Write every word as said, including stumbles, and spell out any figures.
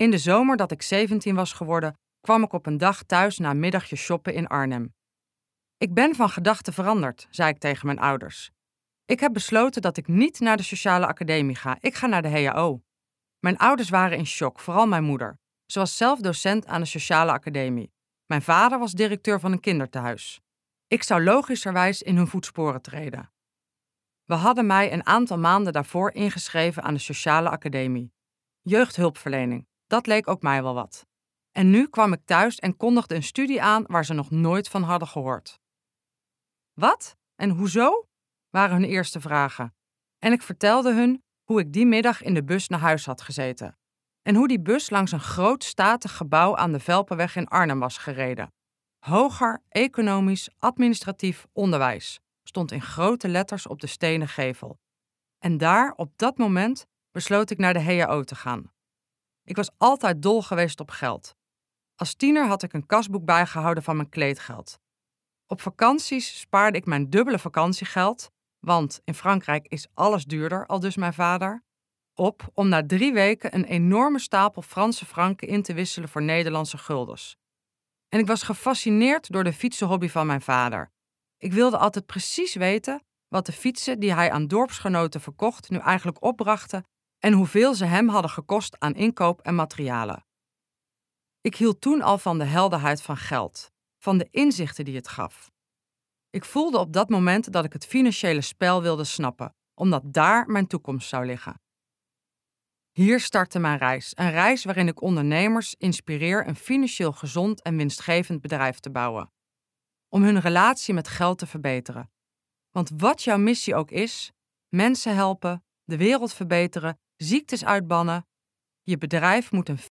In de zomer dat ik zeventien was geworden, kwam ik op een dag thuis na een middagje shoppen in Arnhem. Ik ben van gedachten veranderd, zei ik tegen mijn ouders. Ik heb besloten dat ik niet naar de sociale academie ga. Ik ga naar de H A O. Mijn ouders waren in shock, vooral mijn moeder. Ze was zelf docent aan de sociale academie. Mijn vader was directeur van een kindertehuis. Ik zou logischerwijs in hun voetsporen treden. We hadden mij een aantal maanden daarvoor ingeschreven aan de sociale academie. Jeugdhulpverlening, dat leek ook mij wel wat. En nu kwam ik thuis en kondigde een studie aan waar ze nog nooit van hadden gehoord. Wat? En hoezo? Waren hun eerste vragen. En ik vertelde hun hoe ik die middag in de bus naar huis had gezeten. En hoe die bus langs een groot statig gebouw aan de Velpenweg in Arnhem was gereden. Hoger economisch administratief onderwijs stond in grote letters op de stenen gevel. En daar, op dat moment, besloot ik naar de H A O te gaan. Ik was altijd dol geweest op geld. Als tiener had ik een kasboek bijgehouden van mijn kleedgeld. Op vakanties spaarde ik mijn dubbele vakantiegeld, want in Frankrijk is alles duurder, aldus mijn vader, op om na drie weken een enorme stapel Franse franken in te wisselen voor Nederlandse guldens. En ik was gefascineerd door de fietsenhobby van mijn vader. Ik wilde altijd precies weten wat de fietsen die hij aan dorpsgenoten verkocht nu eigenlijk opbrachten en hoeveel ze hem hadden gekost aan inkoop en materialen. Ik hield toen al van de helderheid van geld, van de inzichten die het gaf. Ik voelde op dat moment dat ik het financiële spel wilde snappen, omdat daar mijn toekomst zou liggen. Hier startte mijn reis, een reis waarin ik ondernemers inspireer een financieel gezond en winstgevend bedrijf te bouwen. Om hun relatie met geld te verbeteren. Want wat jouw missie ook is, mensen helpen, de wereld verbeteren, ziektes uitbannen, je bedrijf moet een